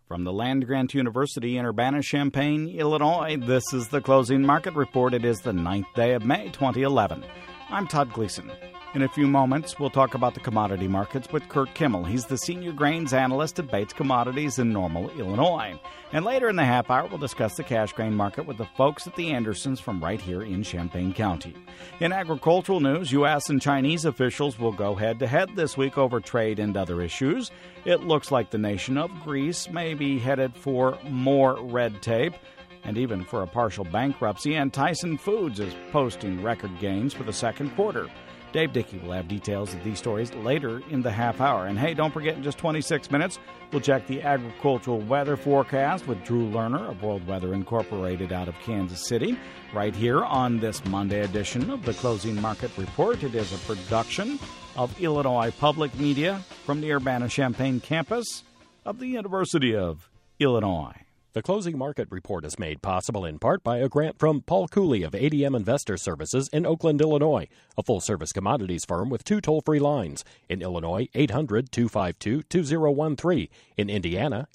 From the Land-Grant University in Urbana-Champaign, Illinois, this is the Closing Market Report. It is the 9th day of May, 2011. I'm Todd Gleason. In a few moments, we'll talk about the commodity markets with Kurt Kimmel. He's the senior grains analyst at Bates Commodities in Normal, Illinois. And later in the half hour, we'll discuss the cash grain market with the folks at the Andersons from right here in Champaign County. In agricultural news, U.S. and Chinese officials will go head-to-head this week over trade and other issues. It looks like the nation of Greece may be headed for more red tape and even for a partial bankruptcy, and Tyson Foods is posting record gains for the second quarter. Dave Dickey will have details of these stories later in the half hour. And hey, don't forget, in just 26 minutes, we'll check the agricultural weather forecast with Drew Lerner of World Weather Incorporated out of Kansas City, right here on this Monday edition of the Closing Market Report. It is a production of Illinois Public Media from the Urbana-Champaign campus of the University of Illinois. The Closing Market Report is made possible in part by a grant from Paul Cooley of ADM Investor Services in Oakland, Illinois, a full-service commodities firm with 2 toll-free lines. In Illinois, 800-252-2013. In Indiana,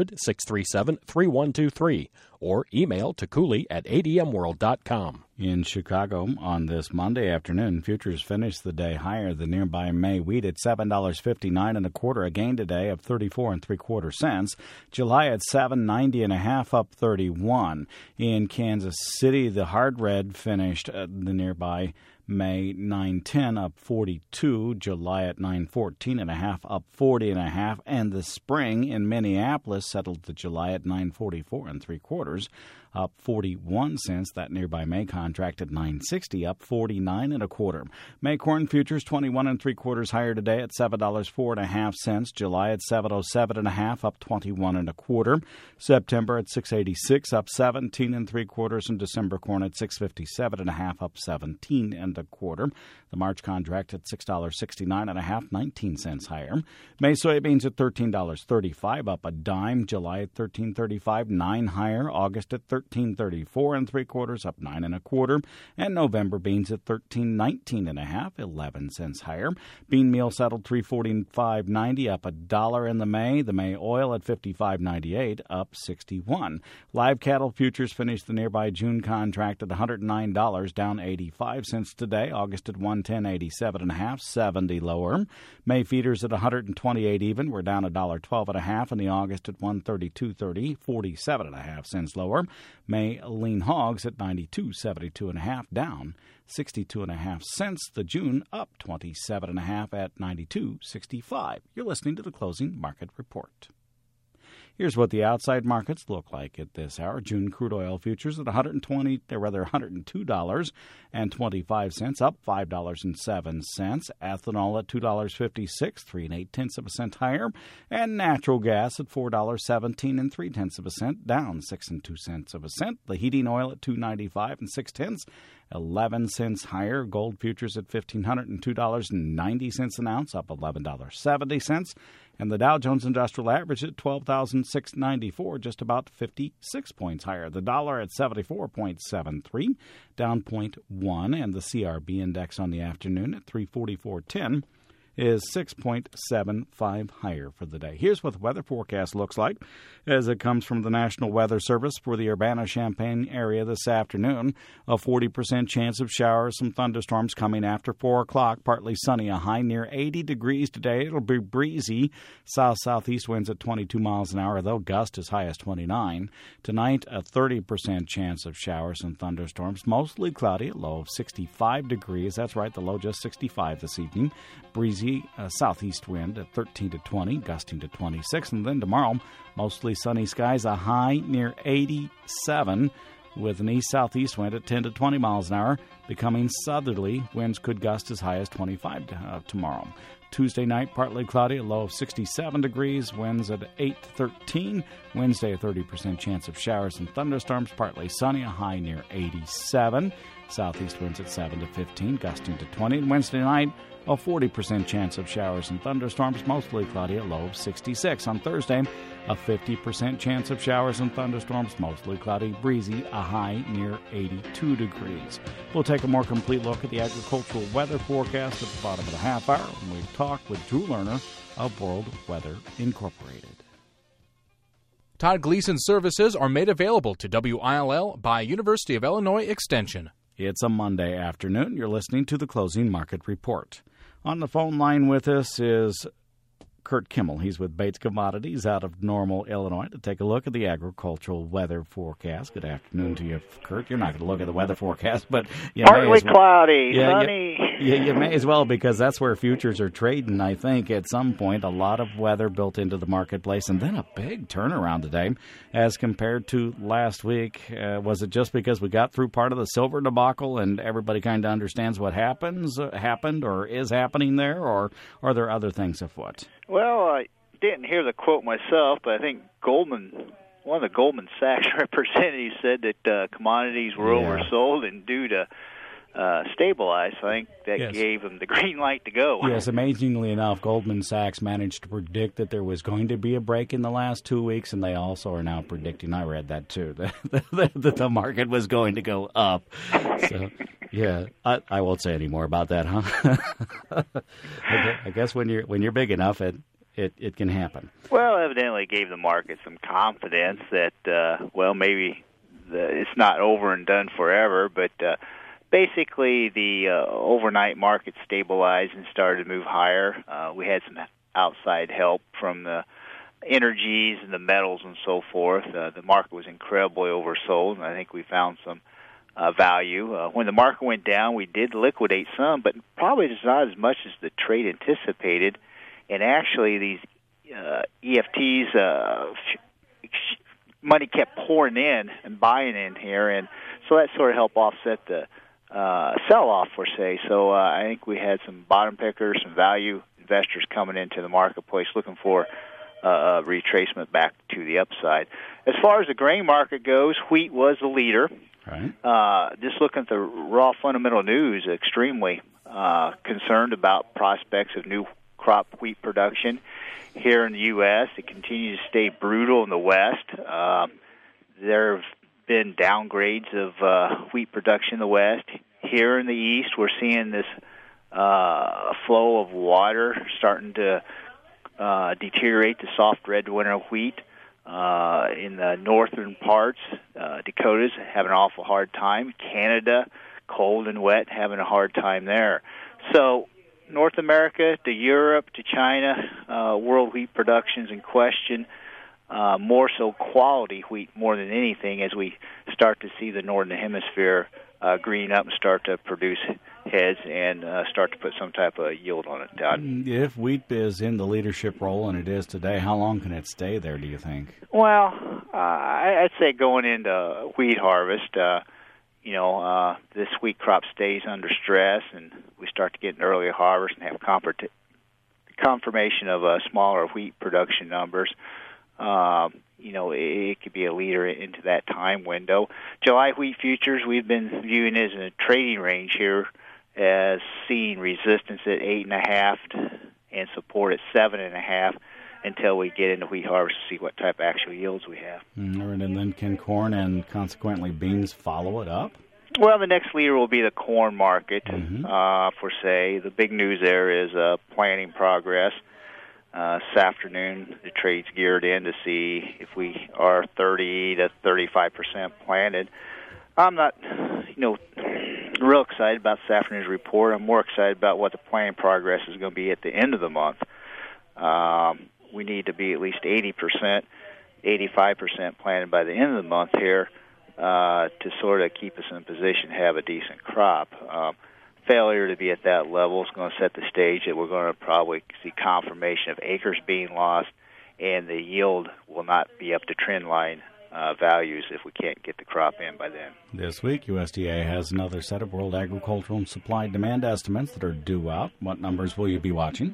800-637-3123. Or email to Cooley@admworld.com. In Chicago on this Monday afternoon, futures finished the day higher. The nearby May wheat at $7.59 1/4, a gain today of 34 3/4 cents. July at $7.90 up 31. In Kansas City, the hard red finished the nearby May 9.10 up 42, July at 9.14 up 40 and the spring in Minneapolis settled the July at 9.44 3/4, up 41 cents. That nearby May contract at 9.60 up 49 1/4. May corn futures 21 3/4 higher today at $7.04 1/2. July at $7.07 up 21 1/4. September at 6.86 up 17 3/4, and December corn at 6.57 1/2 up 17 1/4. The March contract at $6.69 1/2, 19 cents higher. May soybeans at $13.35 up a dime. July at $13.35, 9 higher. August at $13.34 3/4 up 9 1/4, and November beans at $13.19 1/2, 11 cents higher. Bean meal settled $345.90 up $1 in the May. The May oil at $55.98 up 61. Live cattle futures finished the nearby June contract at $109 down 85 cents today. August at $110.87 1/2, 70 lower. May feeders at $128 even. We're down $1.12 1/2, and the August at $132.30, 47 1/2 cents lower. May lean hogs at $92.72 1/2, down 62 1/2 cents. The June up 27 1/2 at $92.65. You're listening to the Closing Market Report. Here's what the outside markets look like at this hour. June crude oil futures at $102.25, up $5.07. Ethanol at $2.56, 3 8/10 cent higher. And natural gas at $4.17 3/10 cent, down 6 2 cents. The heating oil at $2.95 6/10, 11 cents higher. Gold futures at $1,502.90 an ounce, up $11.70. And the Dow Jones Industrial Average at 12,694, just about 56 points higher. The dollar at 74.73, down 0.1. And the CRB index on the afternoon at 344.10 is 6.75 higher for the day. Here's what the weather forecast looks like as it comes from the National Weather Service for the Urbana-Champaign area this afternoon. A 40% chance of showers, some thunderstorms coming after 4 o'clock. Partly sunny, a high near 80 degrees today. It'll be breezy. South-southeast winds at 22 miles an hour. They'll gust as high as 29. Tonight, a 30% chance of showers and thunderstorms. Mostly cloudy, a low of 65 degrees. That's right, the low just 65 this evening. Breezy southeast wind at 13 to 20, gusting to 26. And then tomorrow, mostly sunny skies, a high near 87 with an east-southeast wind at 10 to 20 miles an hour. Becoming southerly, winds could gust as high as 25 tomorrow. Tuesday night, partly cloudy, a low of 67 degrees, winds at 8 to 13. Wednesday, a 30% chance of showers and thunderstorms, partly sunny, a high near 87. Southeast winds at 7 to 15, gusting to 20. And Wednesday night, a 40% chance of showers and thunderstorms, mostly cloudy, a low of 66. On Thursday, a 50% chance of showers and thunderstorms, mostly cloudy, breezy, a high near 82 degrees. We'll take a more complete look at the agricultural weather forecast at the bottom of the half hour when we talk with Drew Lerner of World Weather Incorporated. Todd Gleason services are made available to WILL by University of Illinois Extension. It's a Monday afternoon. You're listening to the Closing Market Report. On the phone line with us is Kurt Kimmel. He's with Bates Commodities out of Normal, Illinois, to take a look at the agricultural weather forecast. Good afternoon to you, Kurt. You're not going to look at the weather forecast, but you partly cloudy, sunny. You may as well, because that's where futures are trading, I think, at some point. A lot of weather built into the marketplace, and then a big turnaround today as compared to last week. Was it just because we got through part of the silver debacle and everybody kind of understands what happened or is happening there, or are there other things afoot? Well, I didn't hear the quote myself, but I think one of the Goldman Sachs representatives said that commodities were oversold and due to stabilize. I think that gave them the green light to go. Yes, amazingly enough, Goldman Sachs managed to predict that there was going to be a break in the last 2 weeks, and they also are now predicting, I read that too, that the market was going to go up. So, yeah, I won't say any more about that, huh? I guess when you're big enough, it can happen. Well, evidently it gave the market some confidence that, maybe it's not over and done forever, but basically the overnight market stabilized and started to move higher. We had some outside help from the energies and the metals and so forth. The market was incredibly oversold, and I think we found some value. When the market went down, we did liquidate some, but probably not as much as the trade anticipated. And actually, these EFTs, money kept pouring in and buying in here, and so that sort of helped offset the sell-off, per se. So I think we had some bottom pickers, some value investors coming into the marketplace looking for a retracement back to the upside. As far as the grain market goes, wheat was the leader. Right. Just looking at the raw fundamental news, extremely concerned about prospects of new crop wheat production here in the U.S. It continues to stay brutal in the West. There have been downgrades of wheat production in the West. Here in the East, we're seeing this flow of water starting to deteriorate the soft red winter wheat. In the northern parts, Dakota's having an awful hard time. Canada, cold and wet, having a hard time there. So North America to Europe to China, world wheat production's in question. More so quality wheat more than anything as we start to see the northern hemisphere green up and start to produce heads and start to put some type of yield on it, Todd. If wheat is in the leadership role, and it is today, how long can it stay there, do you think? Well, I'd say going into wheat harvest, this wheat crop stays under stress and we start to get an earlier harvest and have confirmation of smaller wheat production numbers. It could be a leader into that time window. July wheat futures, we've been viewing as in a trading range here, as seeing resistance at 8.5 and support at 7.5 until we get into wheat harvest to see what type of actual yields we have. And then can corn and consequently beans follow it up? Well, the next leader will be the corn market, for say. The big news there is planting progress. This afternoon, the trade's geared in to see if we are 30 to 35% planted. I'm not, real excited about this afternoon's report. I'm more excited about what the planting progress is going to be at the end of the month. We need to be at least 80%, 85% planted by the end of the month here to sort of keep us in a position to have a decent crop. Failure to be at that level is going to set the stage that we're going to probably see confirmation of acres being lost, and the yield will not be up to trend line values if we can't get the crop in by then. This week, USDA has another set of world agricultural supply demand estimates that are due out. What numbers will you be watching?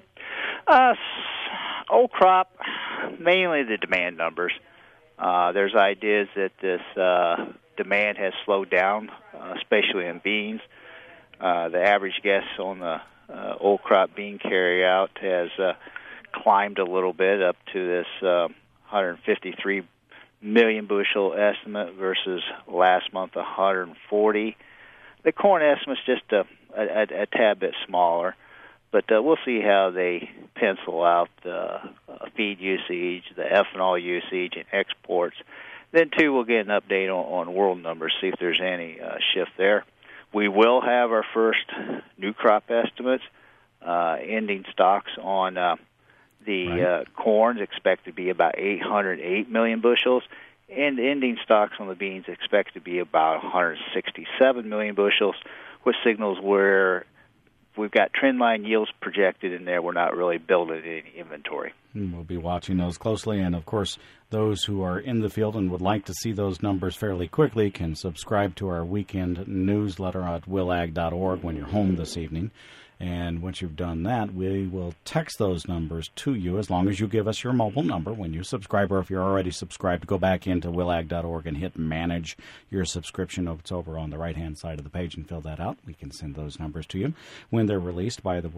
Old crop, mainly the demand numbers. There's ideas that this demand has slowed down, especially in beans. The average guess on the old crop bean carryout has climbed a little bit up to this 153 million bushel estimate versus last month 140. The corn estimate's just a tad bit smaller, But we'll see how they pencil out the feed usage, the ethanol usage, and exports. Then, too, we'll get an update on world numbers, see if there's any shift there. We will have our first new crop estimates, ending stocks on the corn is expected to be about 808 million bushels, and ending stocks on the beans expected to be about 167 million bushels, which signals where we've got trend line yields projected in there. We're not really building any inventory. We'll be watching those closely, and of course, those who are in the field and would like to see those numbers fairly quickly can subscribe to our weekend newsletter at willag.org when you're home this evening. And once you've done that, we will text those numbers to you as long as you give us your mobile number when you subscribe, or if you're already subscribed, go back into willag.org and hit manage your subscription. It's over on the right-hand side of the page, and fill that out. We can send those numbers to you when they're released by the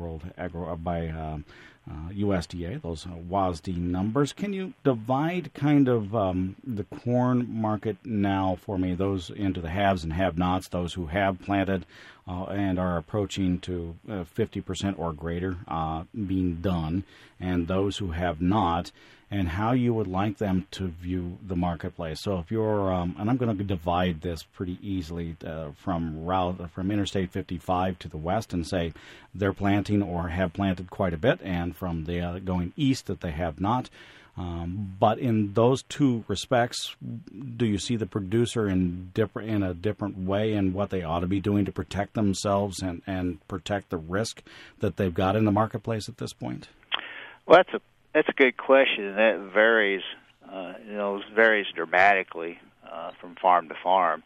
USDA, those WASD numbers. Can you divide kind of the corn market now for me, those into the haves and have-nots, those who have planted and are approaching to 50% or greater being done, and those who have not, and how you would like them to view the marketplace. So if you're, and I'm going to divide this pretty easily from Interstate 55 to the west and say they're planting or have planted quite a bit, and from the going east that they have not. But in those two respects, do you see the producer in a different way in what they ought to be doing to protect themselves and protect the risk that they've got in the marketplace at this point? Well, that's a good question, and that varies. Varies dramatically from farm to farm.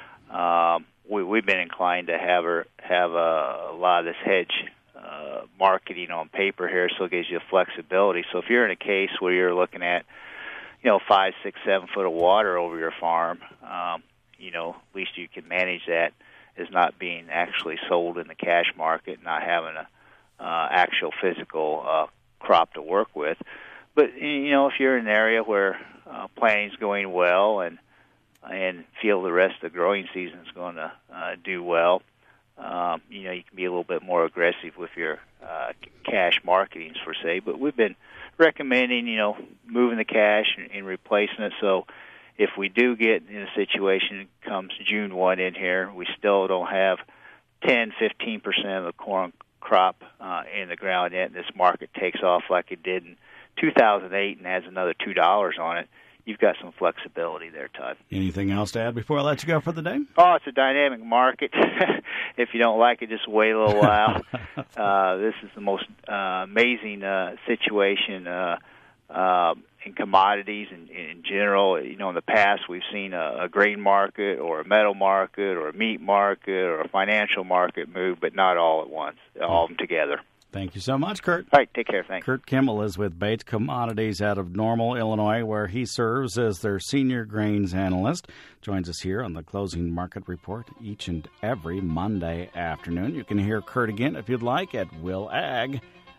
We've been inclined to have a lot of this hedge marketing on paper here, so it gives you flexibility. So if you're in a case where you're looking at, 5, 6, 7 foot of water over your farm, at least you can manage that as not being actually sold in the cash market, not having a actual physical crop to work with. But if you're in an area where planning's going well and feel the rest of the growing season's going to do well, you can be a little bit more aggressive with your cash marketings, per se. But we've been recommending, moving the cash and replacing it. So if we do get in a situation, comes June 1 in here, we still don't have 10, 15% of the corn crop in the ground yet, and this market takes off like it did in 2008 and adds another $2 on it, you've got some flexibility there, Todd. Anything else to add before I let you go for the day? Oh, it's a dynamic market. If you don't like it, just wait a little while. This is the most amazing situation in commodities in general. In the past, we've seen a grain market or a metal market or a meat market or a financial market move, but not all at once, all of them together. Thank you so much, Kurt. All right, take care. Thanks. Kurt Kimmel is with Bates Commodities out of Normal, Illinois, where he serves as their senior grains analyst. Joins us here on the Closing Market Report each and every Monday afternoon. You can hear Kurt again if you'd like at willag.org.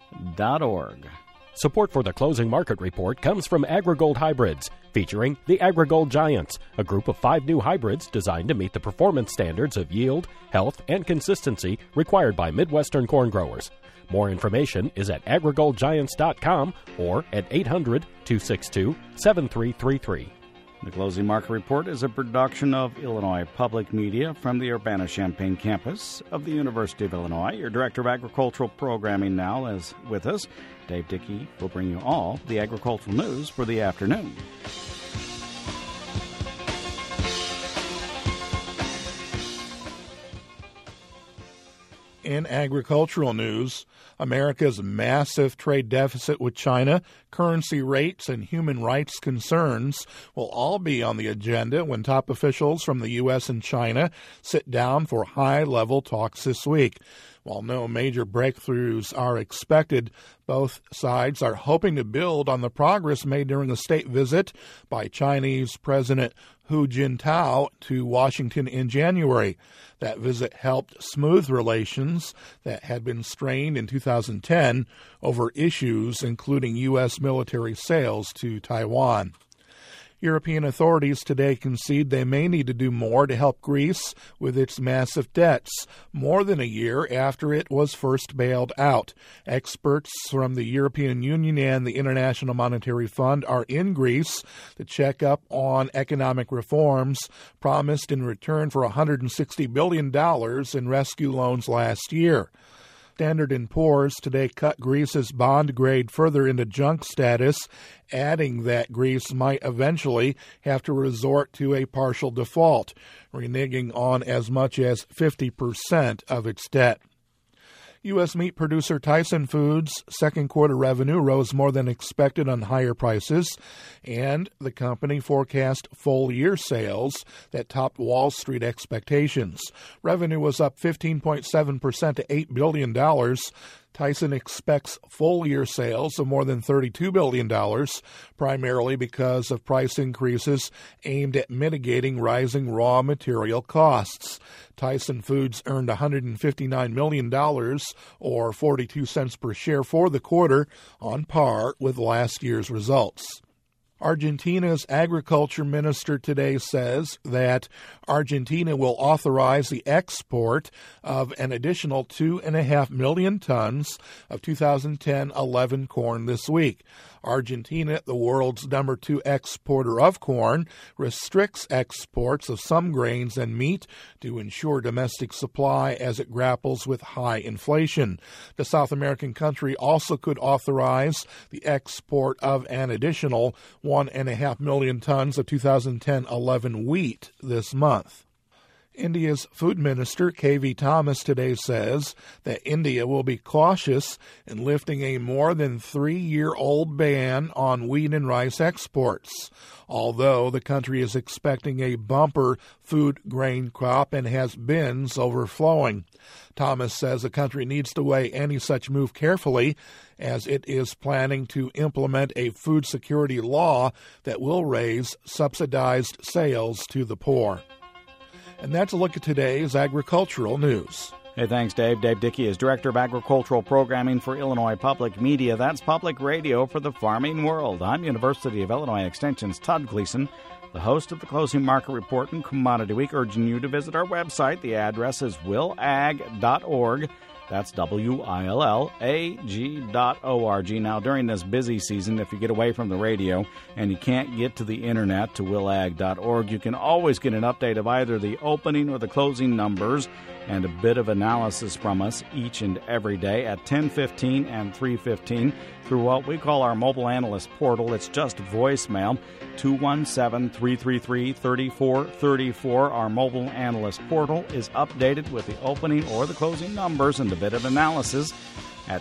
Support for the Closing Market Report comes from AgriGold Hybrids, featuring the AgriGold Giants, a group of 5 new hybrids designed to meet the performance standards of yield, health, and consistency required by Midwestern corn growers. More information is at agrigoldgiants.com or at 800-262-7333. The Closing Market Report is a production of Illinois Public Media from the Urbana-Champaign campus of the University of Illinois. Your Director of Agricultural Programming now is with us. Dave Dickey will bring you all the agricultural news for the afternoon. In agricultural news, America's massive trade deficit with China, currency rates, and human rights concerns will all be on the agenda when top officials from the U.S. and China sit down for high-level talks this week. While no major breakthroughs are expected, both sides are hoping to build on the progress made during a state visit by Chinese President Hu Jintao to Washington in January. That visit helped smooth relations that had been strained in 2010 over issues including U.S. military sales to Taiwan. European authorities today concede they may need to do more to help Greece with its massive debts, more than a year after it was first bailed out. Experts from the European Union and the International Monetary Fund are in Greece to check up on economic reforms promised in return for $160 billion in rescue loans last year. Standard & Poor's today cut Greece's bond grade further into junk status, adding that Greece might eventually have to resort to a partial default, reneging on as much as 50% of its debt. U.S. meat producer Tyson Foods' second quarter revenue rose more than expected on higher prices, and the company forecast full-year sales that topped Wall Street expectations. Revenue was up 15.7% to $8 billion. Tyson expects full-year sales of more than $32 billion, primarily because of price increases aimed at mitigating rising raw material costs. Tyson Foods earned $159 million, or 42 cents per share for the quarter, on par with last year's results. Argentina's agriculture minister today says that Argentina will authorize the export of an additional 2.5 million tons of 2010-11 corn this week. Argentina, the world's number 2 exporter of corn, restricts exports of some grains and meat to ensure domestic supply as it grapples with high inflation. The South American country also could authorize the export of an additional 1.5 million tons of 2010-11 wheat this month. India's food minister, K.V. Thomas, today says that India will be cautious in lifting a more than 3-year-old ban on wheat and rice exports, although the country is expecting a bumper food grain crop and has bins overflowing. Thomas says the country needs to weigh any such move carefully, as it is planning to implement a food security law that will raise subsidized sales to the poor. And that's a look at today's agricultural news. Hey, thanks, Dave. Dave Dickey is Director of Agricultural Programming for Illinois Public Media. That's public radio for the farming world. I'm University of Illinois Extension's Todd Gleason, the host of the Closing Market Report and Commodity Week, urging you to visit our website. The address is willag.org. That's WILLAG.org. Now, during this busy season, if you get away from the radio and you can't get to the internet to willag.org, you can always get an update of either the opening or the closing numbers and a bit of analysis from us each and every day at 10:15 and 3:15 through what we call our mobile analyst portal. It's just voicemail, 217-333-3434. Our mobile analyst portal is updated with the opening or the closing numbers and a bit of analysis at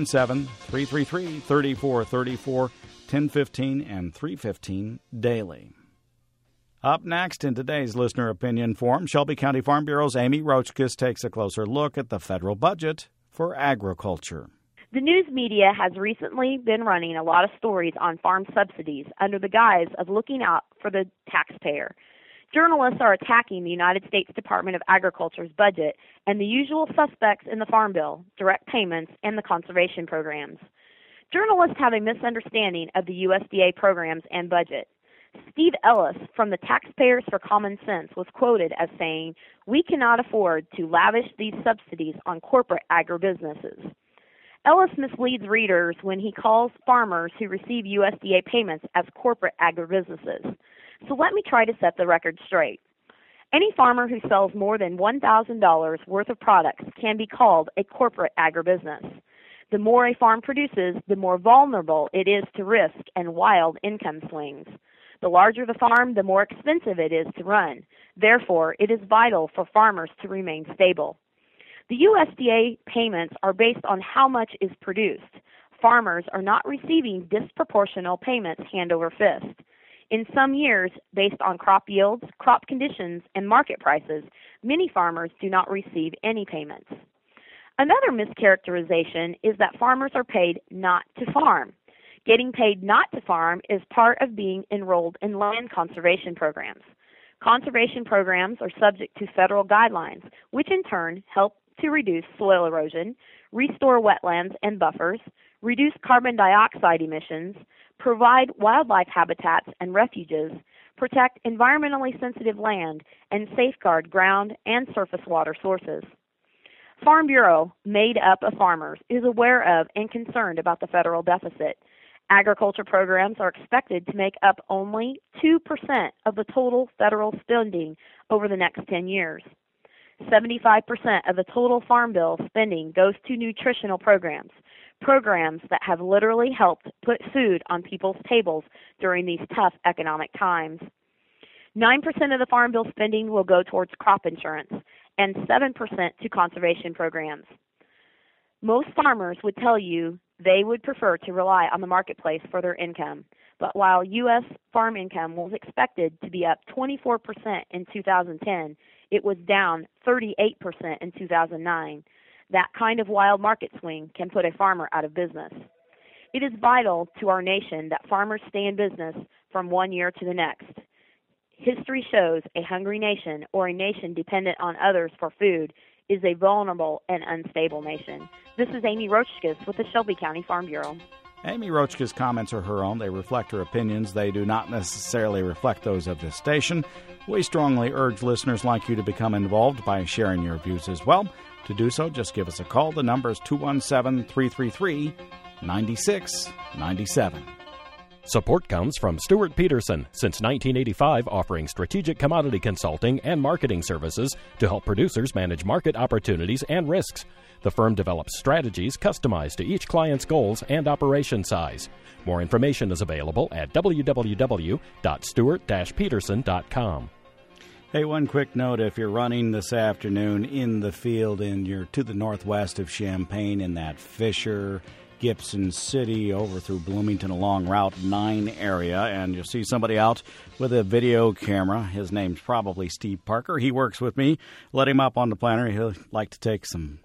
217-333-3434, 10:15 and 3:15 daily. Up next in today's Listener Opinion Forum, Shelby County Farm Bureau's Amy Roachkis takes a closer look at the federal budget for agriculture. The news media has recently been running a lot of stories on farm subsidies under the guise of looking out for the taxpayer. Journalists are attacking the United States Department of Agriculture's budget and the usual suspects in the Farm Bill, direct payments, and the conservation programs. Journalists have a misunderstanding of the USDA programs and budget. Steve Ellis from the Taxpayers for Common Sense was quoted as saying, "We cannot afford to lavish these subsidies on corporate agribusinesses." Ellis misleads readers when he calls farmers who receive USDA payments as corporate agribusinesses. So let me try to set the record straight. Any farmer who sells more than $1,000 worth of products can be called a corporate agribusiness. The more a farm produces, the more vulnerable it is to risk and wild income swings. The larger the farm, the more expensive it is to run. Therefore, it is vital for farmers to remain stable. The USDA payments are based on how much is produced. Farmers are not receiving disproportional payments hand over fist. In some years, based on crop yields, crop conditions, and market prices, many farmers do not receive any payments. Another mischaracterization is that farmers are paid not to farm. Getting paid not to farm is part of being enrolled in land conservation programs. Conservation programs are subject to federal guidelines, which in turn help to reduce soil erosion, restore wetlands and buffers, reduce carbon dioxide emissions, provide wildlife habitats and refuges, protect environmentally sensitive land, and safeguard ground and surface water sources. Farm Bureau, made up of farmers, is aware of and concerned about the federal deficit. Agriculture programs are expected to make up only 2% of the total federal spending over the next 10 years. 75% of the total Farm Bill spending goes to nutritional programs that have literally helped put food on people's tables during these tough economic times. 9% of the Farm Bill spending will go towards crop insurance and 7% to conservation programs. Most farmers would tell you they would prefer to rely on the marketplace for their income. But while U.S. farm income was expected to be up 24% in 2010, it was down 38% in 2009. That kind of wild market swing can put a farmer out of business. It is vital to our nation that farmers stay in business from one year to the next. History shows a hungry nation or a nation dependent on others for food is a vulnerable and unstable nation. This is Amy Roachkis with the Shelby County Farm Bureau. Amy Roachkis' comments are her own. They reflect her opinions. They do not necessarily reflect those of this station. We strongly urge listeners like you to become involved by sharing your views as well. To do so, just give us a call. The number is 217-333-9697. Support comes from Stuart Peterson, since 1985 offering strategic commodity consulting and marketing services to help producers manage market opportunities and risks. The firm develops strategies customized to each client's goals and operation size. More information is available at www.stuart-peterson.com. Hey, one quick note, if you're running this afternoon in the field and you're to the northwest of Champaign in that Fisher, Gibson City over through Bloomington along Route 9 area, and you'll see somebody out with a video camera. His name's probably Steve Parker. He works with me. Let him up on the planner. He'll like to take some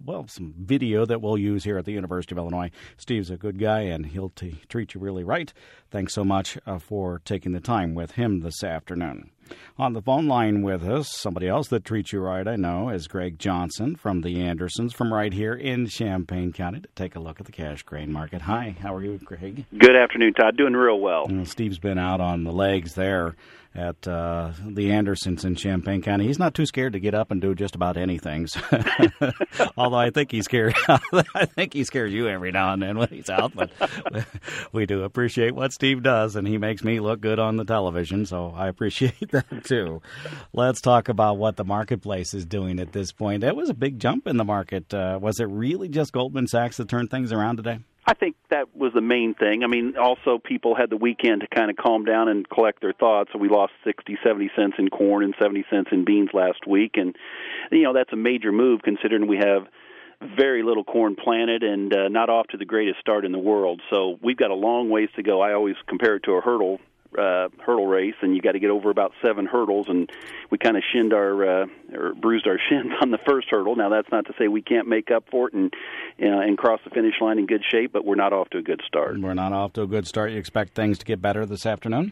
video that we'll use here at the University of Illinois. Steve's a good guy, and he'll treat you really right. Thanks so much for taking the time with him this afternoon. On the phone line with us, somebody else that treats you right, I know, is Greg Johnson from the Andersons from right here in Champaign County to take a look at the cash grain market. Hi, how are you, Greg? Good afternoon, Todd. Doing real well. Steve's been out on the legs there at the Andersons in Champaign County. He's not too scared to get up and do just about anything. Although I think he's scared. I think he scares you every now and then when he's out. But we do appreciate what Steve does, and he makes me look good on the television, so I appreciate that too. Let's talk about what the marketplace is doing at this point. That was a big jump in the market. Was it really just Goldman Sachs that turned things around today? I think that was the main thing. I mean, also people had the weekend to kind of calm down and collect their thoughts. So we lost 60, 70 cents in corn and 70 cents in beans last week. And, that's a major move considering we have very little corn planted and not off to the greatest start in the world. So we've got a long ways to go. I always compare it to a hurdle race, and you got to get over about 7 hurdles, and we kind of or bruised our shins on the first hurdle. Now that's not to say we can't make up for it and cross the finish line in good shape, but we're not off to a good start. We're not off to a good start. You expect things to get better this afternoon?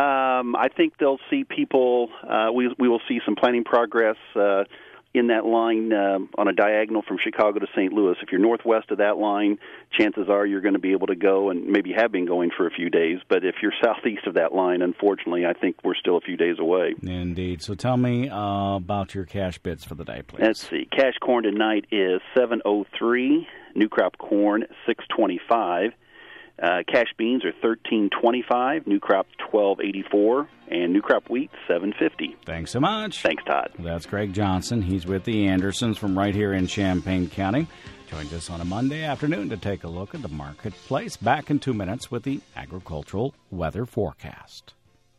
I think they'll see people. We will see some planting progress in that line on a diagonal from Chicago to St. Louis. If you're northwest of that line, chances are you're going to be able to go, and maybe have been going for a few days. But if you're southeast of that line, unfortunately, I think we're still a few days away. Indeed. So tell me about your cash bids for the day, please. Let's see. Cash corn tonight is $7.03. New crop corn, $6.25. Cash beans are $13.25, new crop $12.84, and new crop wheat $7.50. Thanks so much. Thanks, Todd. That's Greg Johnson. He's with the Andersons from right here in Champaign County. Joins us on a Monday afternoon to take a look at the marketplace. Back in 2 minutes with the agricultural weather forecast.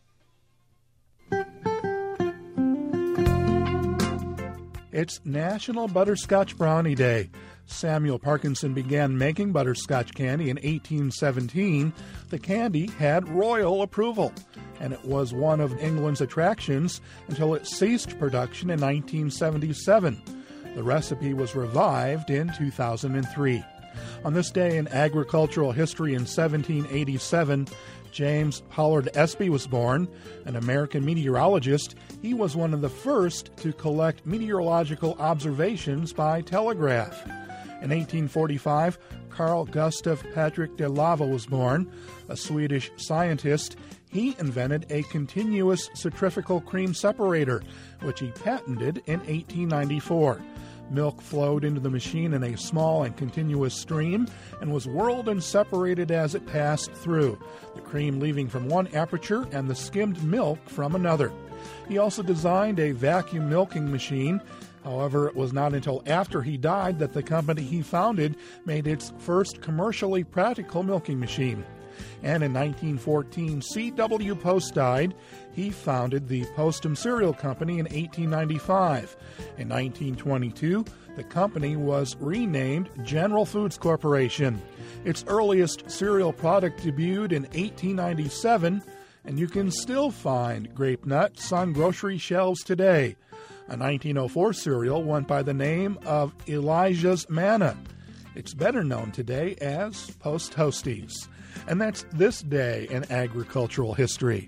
It's National Butterscotch Brownie Day. Samuel Parkinson began making butterscotch candy in 1817. The candy had royal approval, and it was one of England's attractions until it ceased production in 1977. The recipe was revived in 2003. On this day in agricultural history in 1787, James Pollard Espy was born, an American meteorologist. He was one of the first to collect meteorological observations by telegraph. In 1845, Carl Gustav Patrik de Lava was born, a Swedish scientist. He invented a continuous centrifugal cream separator, which he patented in 1894. Milk flowed into the machine in a small and continuous stream and was whirled and separated as it passed through, the cream leaving from one aperture and the skimmed milk from another. He also designed a vacuum milking machine. However, it was not until after he died that the company he founded made its first commercially practical milking machine. And in 1914, C.W. Post died. He founded the Postum Cereal Company in 1895. In 1922, the company was renamed General Foods Corporation. Its earliest cereal product debuted in 1897, and you can still find Grape Nuts on grocery shelves today. A 1904 cereal went by the name of Elijah's Manna. It's better known today as Post Toasties. And that's this day in agricultural history.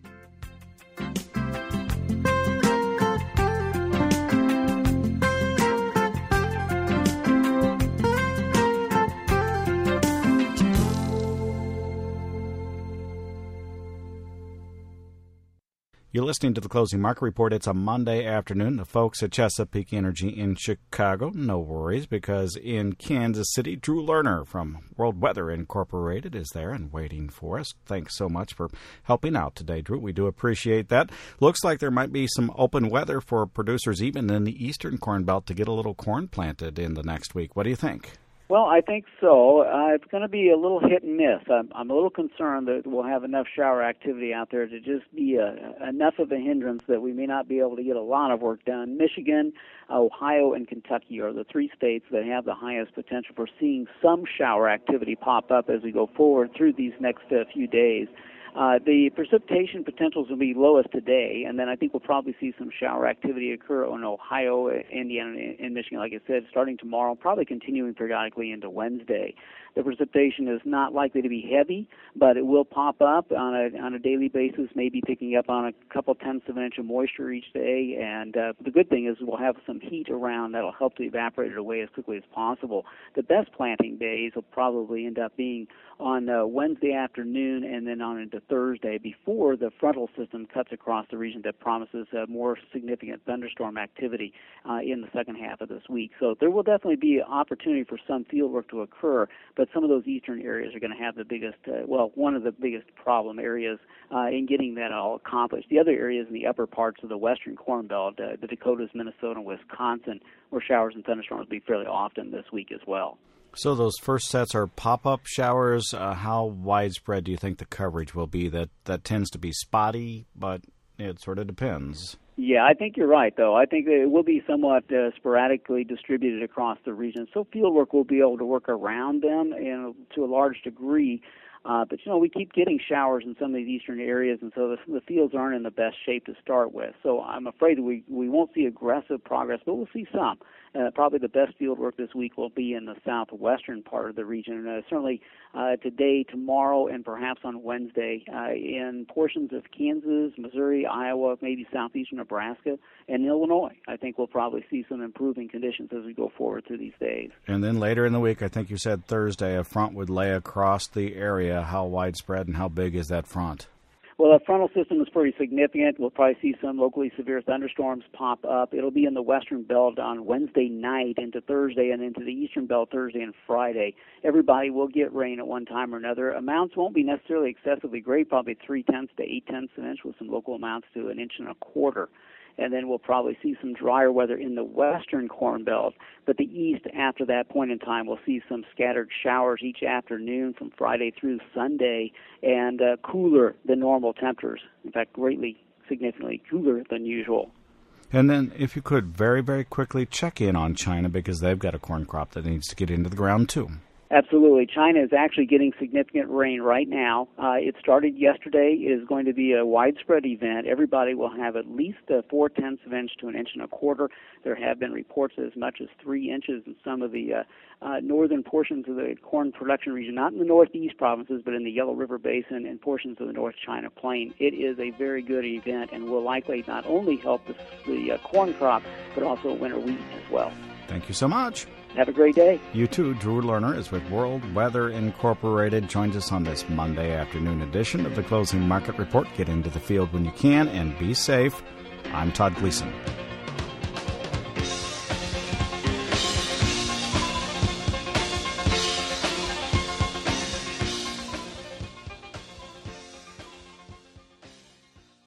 You're listening to the Closing Market Report. It's a Monday afternoon. The folks at Chesapeake Energy in Chicago, no worries, because in Kansas City, Drew Lerner from World Weather Incorporated is there and waiting for us. Thanks so much for helping out today, Drew. We do appreciate that. Looks like there might be some open weather for producers even in the eastern Corn Belt to get a little corn planted in the next week. What do you think? Well, I think so. It's going to be a little hit and miss. I'm a little concerned that we'll have enough shower activity out there to just be enough of a hindrance that we may not be able to get a lot of work done. Michigan, Ohio, and Kentucky are the three states that have the highest potential for seeing some shower activity pop up as we go forward through these next few days. The precipitation potentials will be lowest today, and then I think we'll probably see some shower activity occur in Ohio, Indiana, and Michigan, like I said, starting tomorrow, probably continuing periodically into Wednesday. The precipitation is not likely to be heavy, but it will pop up on a daily basis, maybe picking up on a couple tenths of an inch of moisture each day. And the good thing is we'll have some heat around that'll help to evaporate it away as quickly as possible. The best planting days will probably end up being on Wednesday afternoon and then on into Thursday before the frontal system cuts across the region that promises more significant thunderstorm activity in the second half of this week. So there will definitely be an opportunity for some field work to occur, but some of those eastern areas are going to have the biggest, one of the biggest problem areas in getting that all accomplished. The other areas in the upper parts of the western Corn Belt, the Dakotas, Minnesota, and Wisconsin, where showers and thunderstorms will be fairly often this week as well. So those first sets are pop-up showers. How widespread do you think the coverage will be? That tends to be spotty, but it sort of depends. Yeah, I think you're right, though. I think it will be somewhat sporadically distributed across the region. So fieldwork will be able to work around them to a large degree. But, we keep getting showers in some of these eastern areas, and so the fields aren't in the best shape to start with. So I'm afraid that we won't see aggressive progress, but we'll see some. Probably the best field work this week will be in the southwestern part of the region. Certainly today, tomorrow, and perhaps on Wednesday in portions of Kansas, Missouri, Iowa, maybe southeastern Nebraska, and Illinois. I think we'll probably see some improving conditions as we go forward through these days. And then later in the week, I think you said Thursday, a front would lay across the area. How widespread and how big is that front? Well, the frontal system is pretty significant. We'll probably see some locally severe thunderstorms pop up. It'll be in the western belt on Wednesday night into Thursday and into the eastern belt Thursday and Friday. Everybody will get rain at one time or another. Amounts won't be necessarily excessively great, probably 0.3 to 0.8 of an inch with some local amounts to 1.25 inches. And then we'll probably see some drier weather in the western Corn Belt. But the east, after that point in time, we'll see some scattered showers each afternoon from Friday through Sunday and cooler than normal temperatures. In fact, greatly, significantly cooler than usual. And then if you could very, very quickly check in on China because they've got a corn crop that needs to get into the ground too. Absolutely. China is actually getting significant rain right now. It started yesterday. It is going to be a widespread event. Everybody will have at least 0.4 of an inch to 1.25 inches. There have been reports as much as 3 inches in some of the northern portions of the corn production region, not in the northeast provinces, but in the Yellow River Basin and portions of the North China Plain. It is a very good event and will likely not only help the corn crop, but also winter wheat as well. Thank you so much. Have a great day. You too. Drew Lerner is with World Weather Incorporated. Joins us on this Monday afternoon edition of the Closing Market Report. Get into the field when you can and be safe. I'm Todd Gleason.